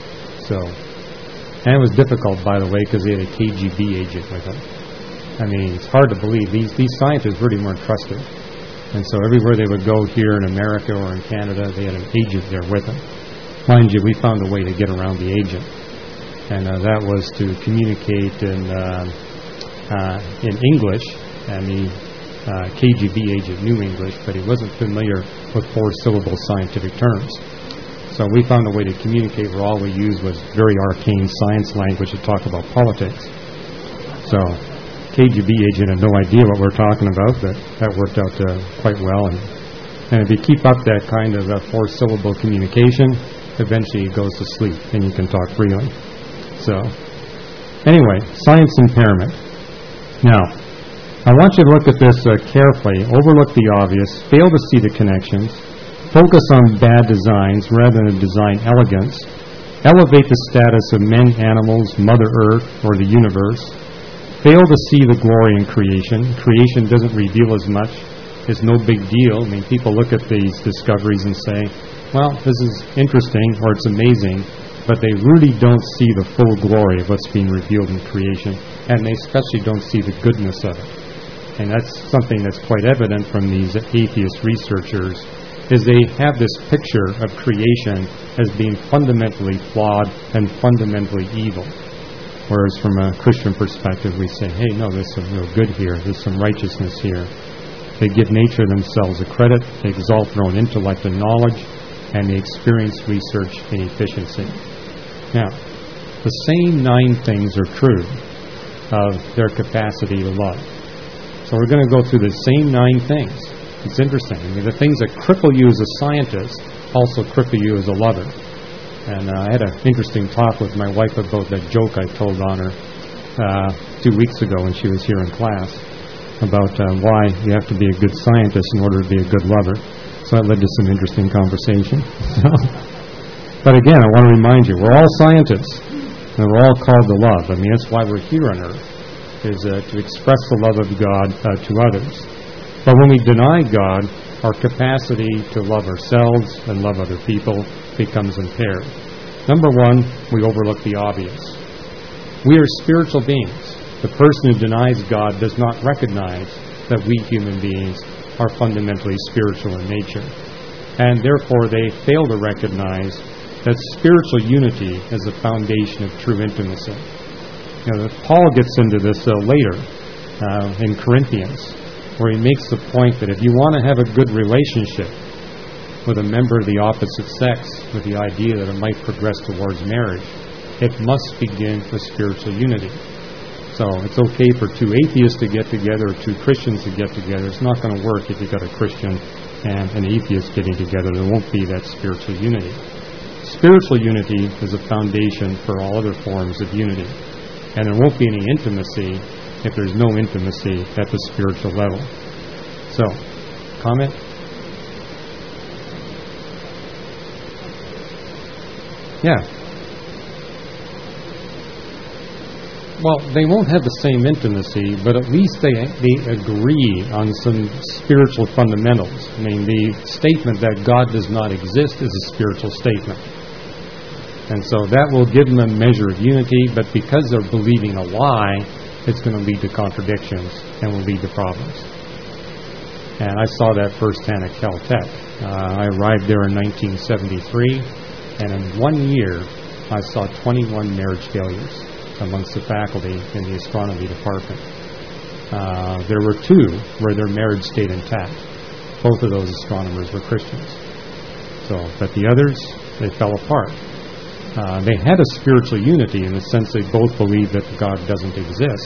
And it was difficult, by the way, because they had a KGB agent with them. I mean, it's hard to believe. These scientists really weren't trusted. And so everywhere they would go here in America or in Canada, they had an agent there with them. Mind you, we found a way to get around the agent. And that was to communicate in English. And the KGB agent knew English, but he wasn't familiar with four-syllable scientific terms. So we found a way to communicate where all we used was very arcane science language to talk about politics. So KGB agent had no idea what we're talking about, but that worked out quite well. And if you keep up that kind of four-syllable communication, eventually it goes to sleep and you can talk freely. So anyway, science impairment. Now, I want you to look at this carefully, overlook the obvious, fail to see the connections, focus on bad designs rather than design elegance, elevate the status of men, animals, Mother Earth, or the universe, fail to see the glory in creation. Creation doesn't reveal as much. It's no big deal. I mean, people look at these discoveries and say, well, this is interesting or it's amazing, but they really don't see the full glory of what's being revealed in creation, and they especially don't see the goodness of it. And that's something that's quite evident from these atheist researchers, is they have this picture of creation as being fundamentally flawed and fundamentally evil. Whereas from a Christian perspective, we say, hey, no, there's some real good here. There's some righteousness here. They give nature themselves a credit. They exalt their own intellect and knowledge, and they experience research and efficiency. Now, the same 9 things are true of their capacity to love. So we're going to go through the same 9 things. It's interesting. I mean, the things that cripple you as a scientist also cripple you as a lover. And I had an interesting talk with my wife about that joke I told on her 2 weeks ago when she was here in class about why you have to be a good scientist in order to be a good lover. So that led to some interesting conversation. But again, I want to remind you, we're all scientists, and we're all called to love. I mean, that's why we're here on earth, is to express the love of God to others. But when we deny God, our capacity to love ourselves and love other people becomes impaired. Number 1, we overlook the obvious. We are spiritual beings. The person who denies God does not recognize that we human beings are fundamentally spiritual in nature. And therefore they fail to recognize that spiritual unity is the foundation of true intimacy. Paul gets into this later in Corinthians, where he makes the point that if you want to have a good relationship with a member of the opposite sex, with the idea that it might progress towards marriage, it must begin with spiritual unity. So it's okay for 2 atheists to get together or 2 Christians to get together. It's not going to work if you've got a Christian and an atheist getting together. There won't be that spiritual unity. Spiritual unity is a foundation for all other forms of unity. And there won't be any intimacy if there's no intimacy at the spiritual level. So, comment? Yeah. Well, they won't have the same intimacy, but at least they agree on some spiritual fundamentals. I mean, the statement that God does not exist is a spiritual statement. And so that will give them a measure of unity, but because they're believing a lie, it's going to lead to contradictions and will lead to problems. And I saw that firsthand at Caltech. I arrived there in 1973, and in 1 year, I saw 21 marriage failures amongst the faculty in the astronomy department. There were 2 where their marriage stayed intact. Both of those astronomers were Christians. But the others, they fell apart. They had a spiritual unity in the sense they both believed that God doesn't exist.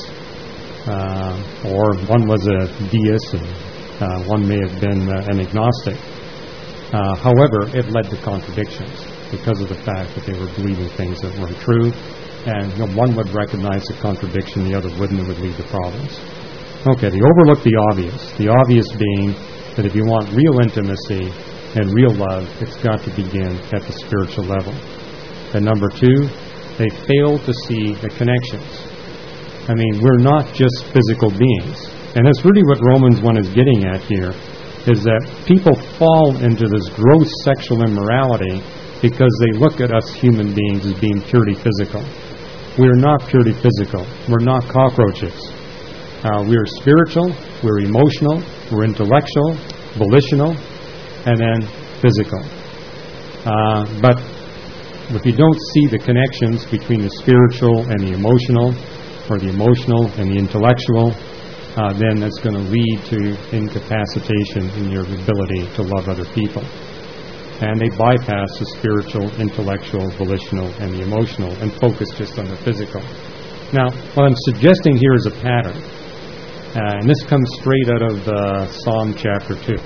Or one was a deist and one may have been an agnostic. However, it led to contradictions because of the fact that they were believing things that weren't true. And one would recognize the contradiction, the other wouldn't, and would lead to problems. Okay, they overlook the obvious. The obvious being that if you want real intimacy and real love, it's got to begin at the spiritual level. And number two, they fail to see the connections. I mean, we're not just physical beings. And that's really what Romans 1 is getting at here, is that people fall into this gross sexual immorality because they look at us human beings as being purely physical. We are not purely physical. We're not cockroaches. We're spiritual, we're emotional, we're intellectual, volitional, and then physical. But if you don't see the connections between the spiritual and the emotional, or the emotional and the intellectual, then that's going to lead to incapacitation in your ability to love other people. And they bypass the spiritual, intellectual, volitional, and the emotional and focus just on the physical. Now, what I'm suggesting here is a pattern. And this comes straight out of Psalm chapter 2.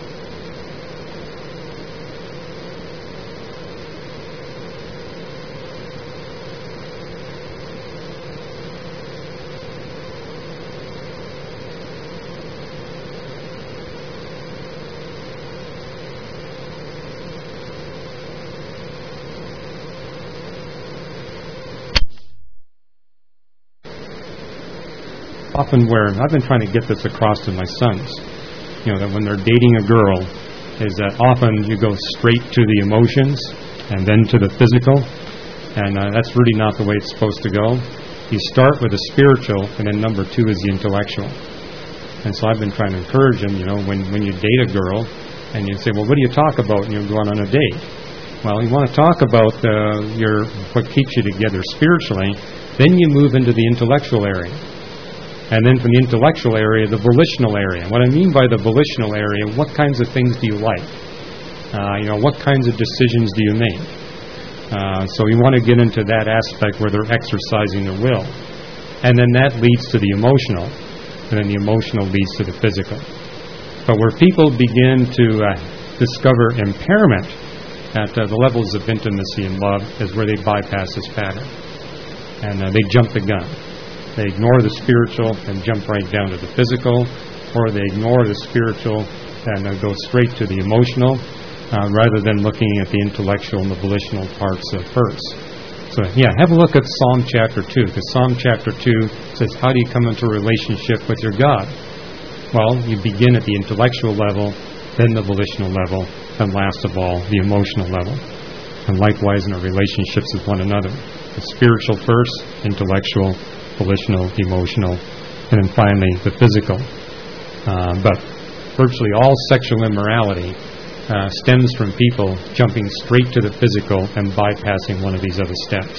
Often where I've been trying to get this across to my sons, that when they're dating a girl, is that often you go straight to the emotions and then to the physical, and that's really not the way it's supposed to go. You start with the spiritual, and then number two is the intellectual. And so I've been trying to encourage them, when you date a girl, and you say, well, what do you talk about when you're going on a date? Well, you want to talk about what keeps you together spiritually, then you move into the intellectual area. And then from the intellectual area, the volitional area. What I mean by the volitional area, what kinds of things do you like? What kinds of decisions do you make? So you want to get into that aspect where they're exercising their will. And then that leads to the emotional. And then the emotional leads to the physical. But where people begin to discover impairment at the levels of intimacy and love is where they bypass this pattern. And they jump the gun. They ignore the spiritual and jump right down to the physical, or they ignore the spiritual and go straight to the emotional, rather than looking at the intellectual and the volitional parts first. So, have a look at Psalm chapter 2, because Psalm chapter 2 says, how do you come into a relationship with your God? Well, you begin at the intellectual level, then the volitional level, and last of all, the emotional level. And likewise in our relationships with one another. The spiritual first, intellectual, volitional, emotional, and then finally the physical. But virtually all sexual immorality stems from people jumping straight to the physical and bypassing one of these other steps.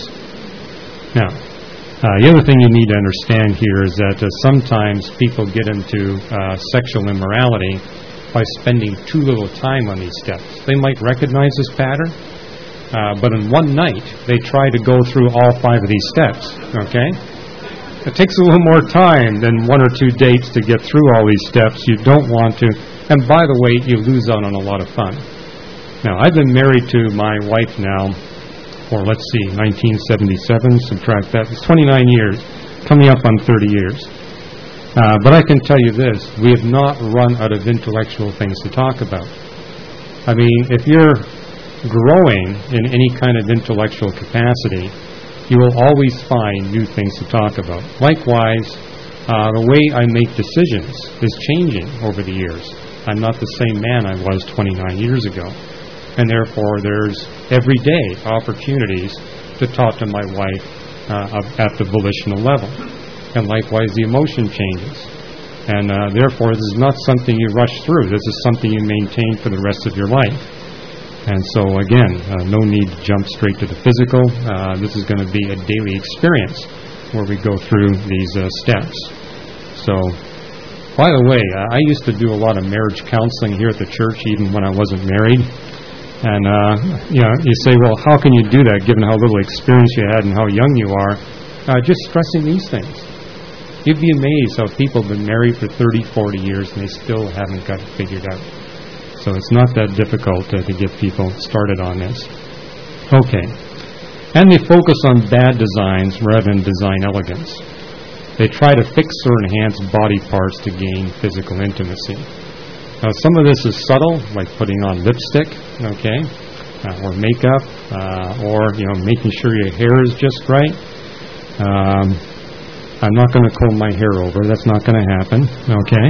Now, the other thing you need to understand here is that sometimes people get into sexual immorality by spending too little time on these steps. They might recognize this pattern, but in one night they try to go through all 5 of these steps. Okay? It takes a little more time than 1 or 2 dates to get through all these steps. You don't want to. And by the way, you lose out on a lot of fun. Now, I've been married to my wife now for, 1977, subtract that. It's 29 years, coming up on 30 years. But I can tell you this, we have not run out of intellectual things to talk about. I mean, if you're growing in any kind of intellectual capacity, you will always find new things to talk about. Likewise, the way I make decisions is changing over the years. I'm not the same man I was 29 years ago. And therefore, there's every day opportunities to talk to my wife at the volitional level. And likewise, the emotion changes. And therefore, this is not something you rush through. This is something you maintain for the rest of your life. And so, again, no need to jump straight to the physical. This is going to be a daily experience where we go through these steps. So, by the way, I used to do a lot of marriage counseling here at the church, even when I wasn't married. And, you say, well, how can you do that, given how little experience you had and how young you are? Just stressing these things. You'd be amazed how people have been married for 30, 40 years and they still haven't got it figured out. So it's not that difficult to get people started on this. Okay. And they focus on bad designs rather than design elegance. They try to fix or enhance body parts to gain physical intimacy. Now, some of this is subtle, like putting on lipstick, okay, or makeup, or making sure your hair is just right. I'm not going to comb my hair over. That's not going to happen, okay.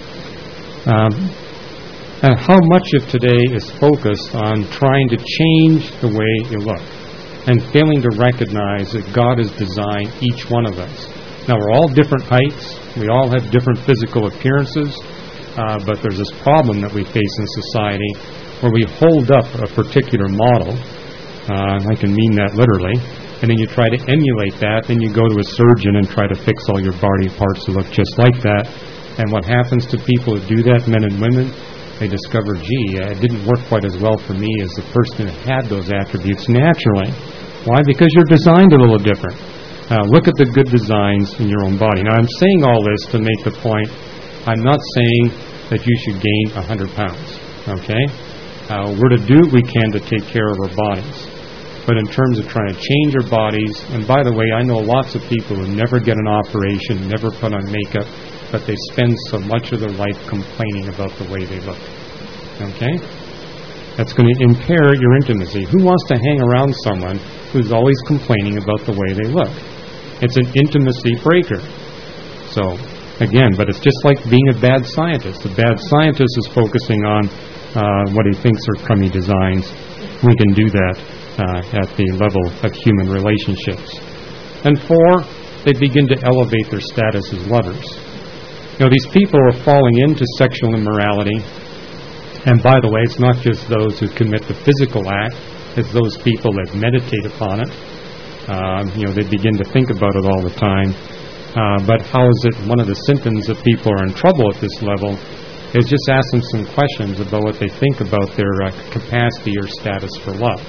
And how much of today is focused on trying to change the way you look and failing to recognize that God has designed each one of us. Now, we're all different heights. We all have different physical appearances. But there's this problem that we face in society where we hold up a particular model. I can mean that literally. And then you try to emulate that. Then you go to a surgeon and try to fix all your body parts to look just like that. And what happens to people who do that, men and women, they discover, it didn't work quite as well for me as the person who had those attributes naturally. Why? Because you're designed a little different. Look at the good designs in your own body. Now, I'm saying all this to make the point, I'm not saying that you should gain 100 pounds, okay? We're to do what we can to take care of our bodies. But in terms of trying to change our bodies, and by the way, I know lots of people who never get an operation, never put on makeup, but they spend so much of their life complaining about the way they look. Okay? That's going to impair your intimacy. Who wants to hang around someone who's always complaining about the way they look? It's an intimacy breaker. So, again, but it's just like being a bad scientist. A bad scientist is focusing on what he thinks are crummy designs. We can do that at the level of human relationships. And 4, they begin to elevate their status as lovers. These people are falling into sexual immorality. And by the way, it's not just those who commit the physical act. It's those people that meditate upon it. They begin to think about it all the time. But how is it one of the symptoms that people are in trouble at this level is just ask them some questions about what they think about their capacity or status for love.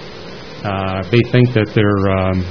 They think that they're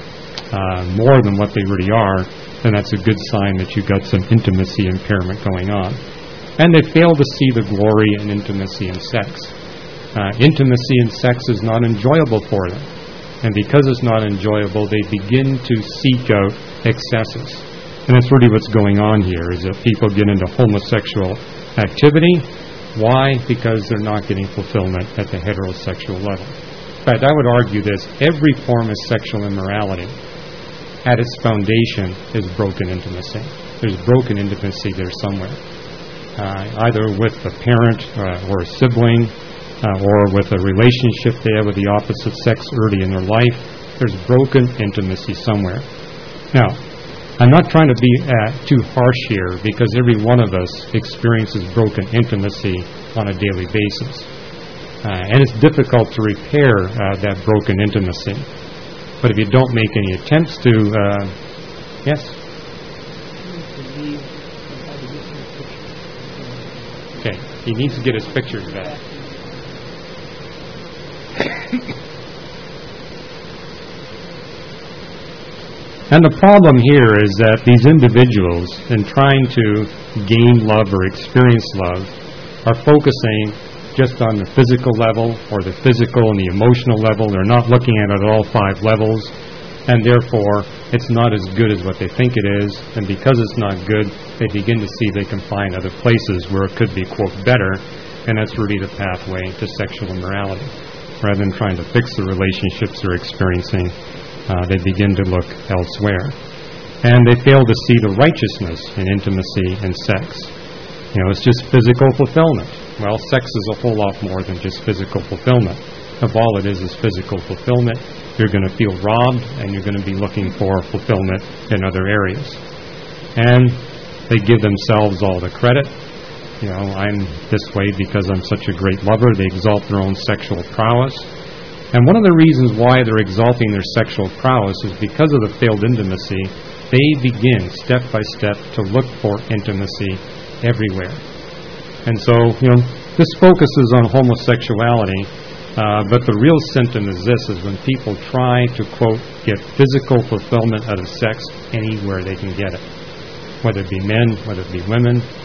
more than what they really are, then that's a good sign that you've got some intimacy impairment going on. And they fail to see the glory and intimacy in sex. Intimacy in sex is not enjoyable for them. And because it's not enjoyable, they begin to seek out excesses. And that's really what's going on here, is that people get into homosexual activity. Why? Because they're not getting fulfillment at the heterosexual level. In fact, I would argue this: every form of sexual immorality, at its foundation, is broken intimacy. There's broken intimacy there somewhere. Either with a parent or a sibling, or with a relationship they have with the opposite sex early in their life. There's broken intimacy somewhere. Now, I'm not trying to be too harsh here, because every one of us experiences broken intimacy on a daily basis. And it's difficult to repair that broken intimacy. But if you don't make any attempts to... yes? Okay, he needs to get his pictures back. And the problem here is that these individuals, in trying to gain love or experience love, are focusing just on the physical level, or the physical and the emotional level. They're not looking at it at all 5 levels, and therefore it's not as good as what they think it is. And because it's not good, they begin to see they can find other places where it could be, quote, better, and that's really the pathway to sexual immorality. Rather than trying to fix the relationships they're experiencing, they begin to look elsewhere. And they fail to see the righteousness in intimacy and sex. It's just physical fulfillment. Well, sex is a whole lot more than just physical fulfillment. If all it is physical fulfillment, you're going to feel robbed, and you're going to be looking for fulfillment in other areas. And they give themselves all the credit. I'm this way because I'm such a great lover. They exalt their own sexual prowess. And one of the reasons why they're exalting their sexual prowess is because of the failed intimacy. They begin, step by step, to look for intimacy everywhere. And so, this focuses on homosexuality, but the real symptom is this, is when people try to, quote, get physical fulfillment out of sex anywhere they can get it. Whether it be men, whether it be women.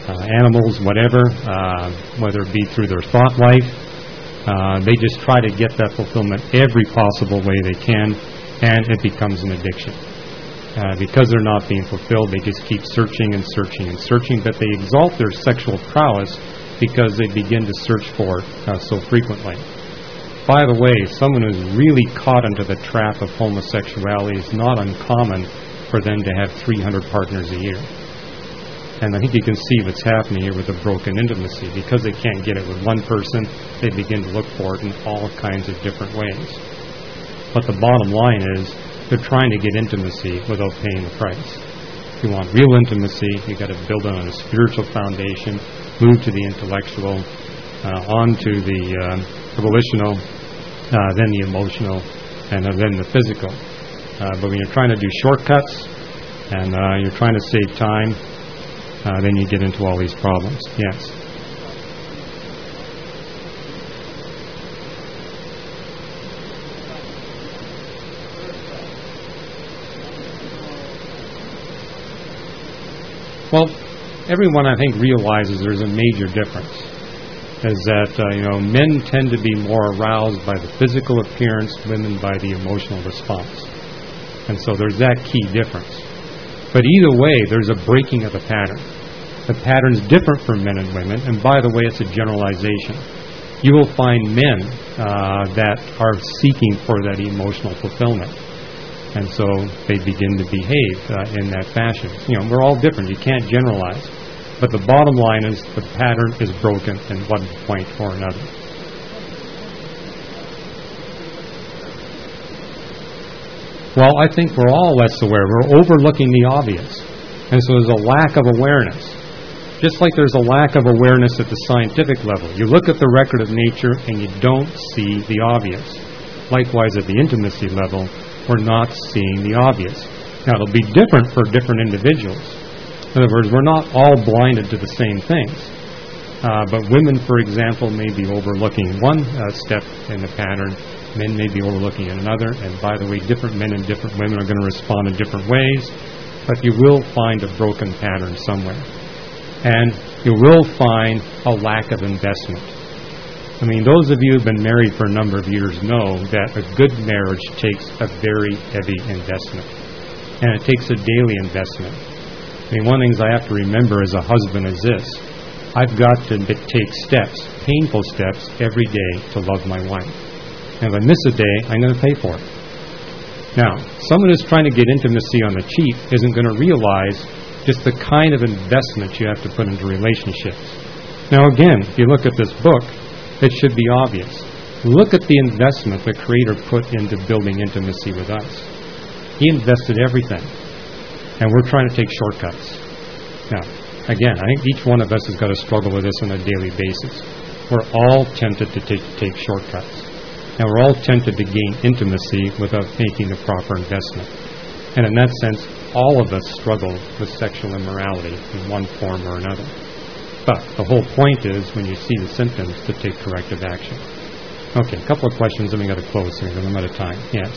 animals, whatever, whether it be through their thought life. They just try to get that fulfillment every possible way they can, and it becomes an addiction. Because they're not being fulfilled, they just keep searching and searching and searching, but they exalt their sexual prowess because they begin to search for it so frequently. By the way, someone who's really caught into the trap of homosexuality, is not uncommon for them to have 300 partners a year. And I think you can see what's happening here with the broken intimacy. Because they can't get it with one person, they begin to look for it in all kinds of different ways. But the bottom line is, they're trying to get intimacy without paying the price. If you want real intimacy, you've got to build it on a spiritual foundation, move to the intellectual, on to the volitional, then the emotional, and then the physical. But when you're trying to do shortcuts and you're trying to save time, then you get into all these problems. Yes. Well, everyone, I think, realizes there's a major difference. Is that, men tend to be more aroused by the physical appearance, women by the emotional response. And so there's that key difference. But either way, there's a breaking of the pattern. The pattern's different for men and women, and by the way, it's a generalization. You will find men that are seeking for that emotional fulfillment. And so they begin to behave in that fashion. We're all different. You can't generalize. But the bottom line is the pattern is broken in one point or another. Well, I think we're all less aware. We're overlooking the obvious. And so there's a lack of awareness. Just like there's a lack of awareness at the scientific level. You look at the record of nature and you don't see the obvious. Likewise, at the intimacy level, we're not seeing the obvious. Now, it'll be different for different individuals. In other words, we're not all blinded to the same things. But women, for example, may be overlooking one step in the pattern. Men may be overlooking another. And by the way, different men and different women are going to respond in different ways. But you will find a broken pattern somewhere. And you will find a lack of investment. I mean, those of you who have been married for a number of years know that a good marriage takes a very heavy investment. And it takes a daily investment. I mean, one of the things I have to remember as a husband is this. I've got to take steps, painful steps, every day to love my wife. And if I miss a day, I'm going to pay for it. Now, someone who's trying to get intimacy on the cheap isn't going to realize just the kind of investment you have to put into relationships. Now, again, if you look at this book, it should be obvious. Look at the investment the Creator put into building intimacy with us. He invested everything. And we're trying to take shortcuts. Now, again, I think each one of us has got to struggle with this on a daily basis. We're all tempted to take shortcuts. And we're all tempted to gain intimacy without making the proper investment. And in that sense, all of us struggle with sexual immorality in one form or another. But the whole point is, when you see the symptoms, to take corrective action. Okay, a couple of questions, and we've got to close here because I'm out of time. Yes?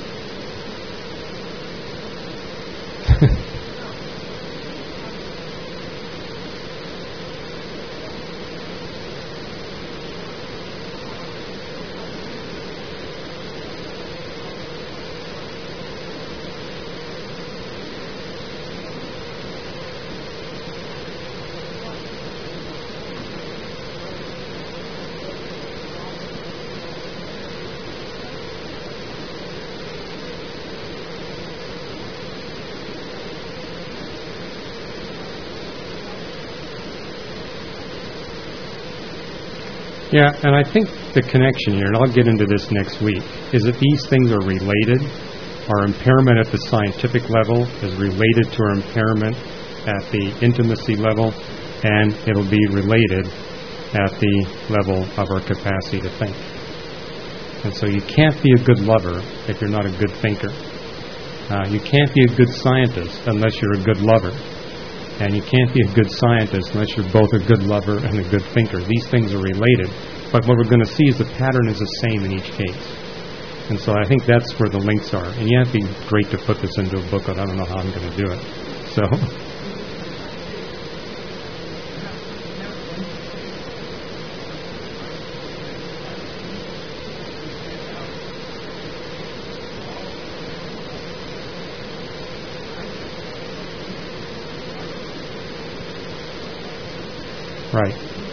Yeah, and I think the connection here, and I'll get into this next week, is that these things are related. Our impairment at the scientific level is related to our impairment at the intimacy level, and it'll be related at the level of our capacity to think. And so you can't be a good lover if you're not a good thinker. You can't be a good scientist unless you're a good lover. And you can't be a good scientist unless you're both a good lover and a good thinker. These things are related. But what we're going to see is the pattern is the same in each case. And so I think that's where the links are. And you have to be great to put this into a booklet. I don't know how I'm going to do it. So, Right.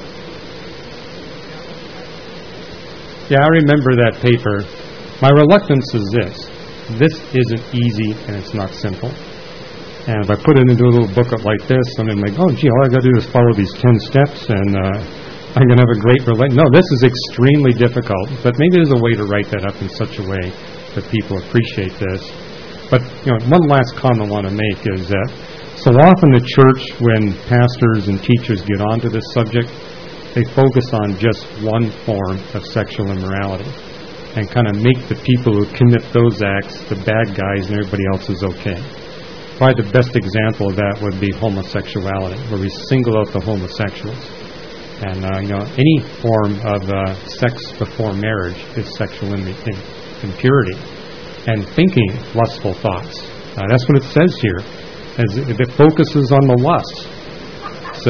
Yeah, I remember that paper. My reluctance is this. This isn't easy and it's not simple. And if I put it into a little booklet like this, I'm like, oh, gee, all I got to do is follow these 10 steps and I'm going to have a great relationship. No, this is extremely difficult. But maybe there's a way to write that up in such a way that people appreciate this. But, one last comment I want to make is that so often the church, when pastors and teachers get onto this subject, they focus on just one form of sexual immorality and kind of make the people who commit those acts the bad guys and everybody else is okay. Probably the best example of that would be homosexuality, where we single out the homosexuals. And, any form of sex before marriage is sexual impurity. And thinking lustful thoughts. That's what it says here. As it focuses on the lust. So,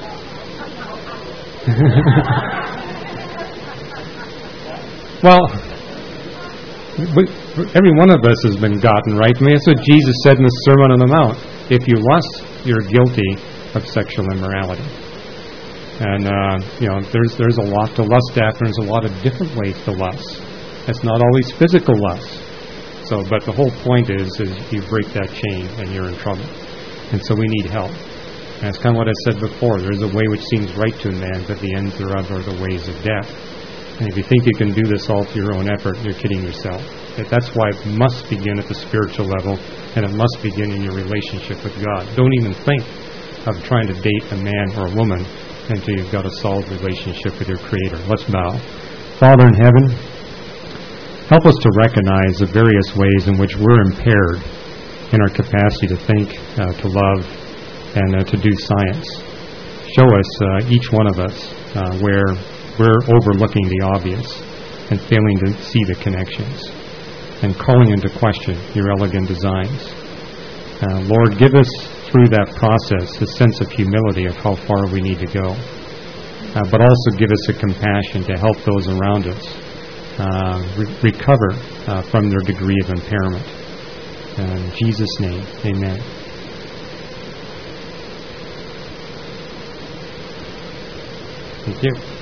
well, every one of us has been gotten, right? I mean, that's what Jesus said in the Sermon on the Mount. If you lust, you're guilty of sexual immorality. And, there's a lot to lust after. There's a lot of different ways to lust. It's not always physical lust. So, but the whole point is you break that chain and you're in trouble. And so we need help. And it's kind of what I said before. There's a way which seems right to a man, but the ends thereof are the ways of death. And if you think you can do this all through your own effort, you're kidding yourself. That's why it must begin at the spiritual level, and it must begin in your relationship with God. Don't even think of trying to date a man or a woman until you've got a solid relationship with your Creator. Let's bow. Father in heaven, help us to recognize the various ways in which we're impaired in our capacity to think, to love, and to do science. Show us, each one of us, where we're overlooking the obvious and failing to see the connections and calling into question your elegant designs. Lord, give us through that process a sense of humility of how far we need to go, but also give us a compassion to help those around us recover from their degree of impairment. In Jesus' name, amen. Thank you.